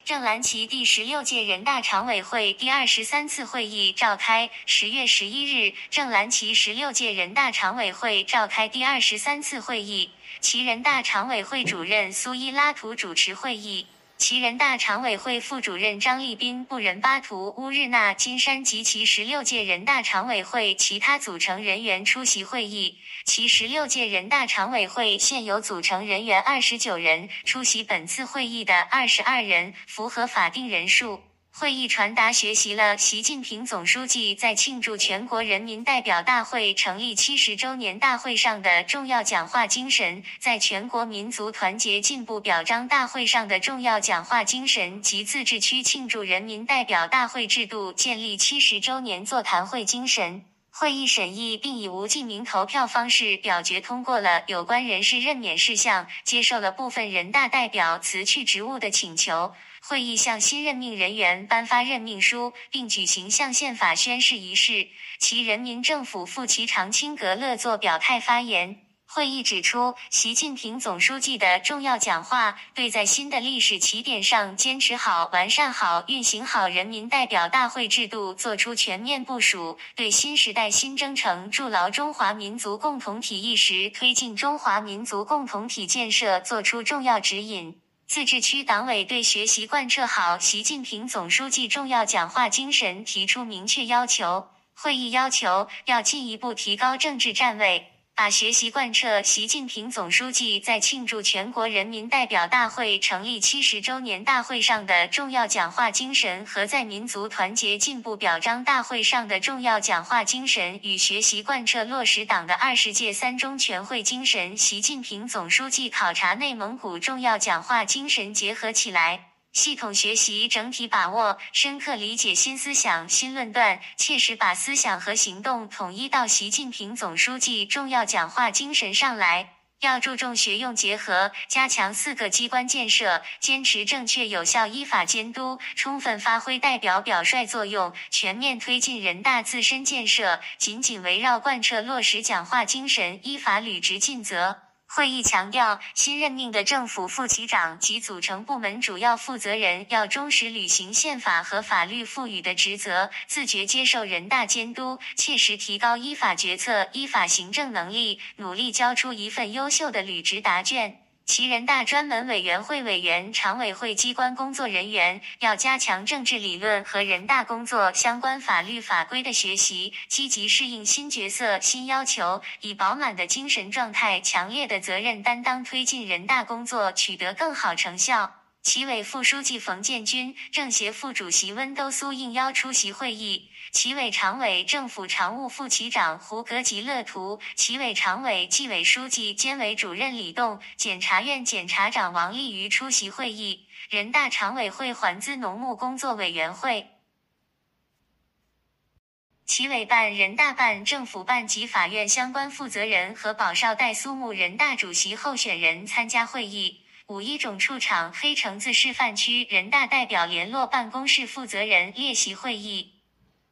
郑蓝旗第16届人大常委会第23次会议召开。10月11日，郑蓝旗16届人大常委会召开第23次会议，其人大常委会主任苏伊拉图主持会议，其人大常委会副主任张立斌、布仁巴图、乌日纳金山及其16届人大常委会其他组成人员出席会议。其16届人大常委会现有组成人员29人，出席本次会议的22人，符合法定人数。会议传达学习了习近平总书记在庆祝全国人民代表大会成立70周年大会上的重要讲话精神，在全国民族团结进步表彰大会上的重要讲话精神及自治区庆祝人民代表大会制度建立70周年座谈会精神。会议审议并以无记名投票方式表决通过了有关人事任免事项，接受了部分人大代表辞去职务的请求。会议向新任命人员颁发任命书，并举行向宪法宣誓仪式。其人民政府副其长钦格勒作表态发言。会议指出，习近平总书记的重要讲话对在新的历史起点上坚持好、完善好、运行好人民代表大会制度作出全面部署，对新时代新征程筑牢中华民族共同体意识、推进中华民族共同体建设作出重要指引。自治区党委对学习贯彻好习近平总书记重要讲话精神提出明确要求。会议要求要进一步提高政治站位，把学习贯彻习近平总书记在庆祝全国人民代表大会成立70周年大会上的重要讲话精神和在民族团结进步表彰大会上的重要讲话精神与学习贯彻落实党的20届3中全会精神、习近平总书记考察内蒙古重要讲话精神结合起来，系统学习、整体把握、深刻理解新思想、新论断，切实把思想和行动统一到习近平总书记重要讲话精神上来。要注重学用结合，加强4个机关建设，坚持正确有效依法监督，充分发挥代表表率作用，全面推进人大自身建设，紧紧围绕贯彻落实讲话精神，依法履职尽责。会议强调，新任命的政府副其长及组成部门主要负责人要忠实履行宪法和法律赋予的职责，自觉接受人大监督，切实提高依法决策、依法行政能力，努力交出一份优秀的履职答卷。其人大专门委员会委员、常委会机关工作人员要加强政治理论和人大工作相关法律法规的学习，积极适应新角色、新要求，以饱满的精神状态、强烈的责任担当推进人大工作取得更好成效。其委副书记冯建军、政协副主席温兜苏应邀出席会议。其委常委、政府常务副其长胡格吉勒图，其委常委、纪委书记兼委主任李栋，检察院检察长王立瑜出席会议。人大常委会环资农牧工作委员会、其委办、人大办、政府办及法院相关负责人和保绍岱苏木人大主席候选人参加会议。5.1种处场黑橙子示范区人大代表联络办公室负责人列席会议。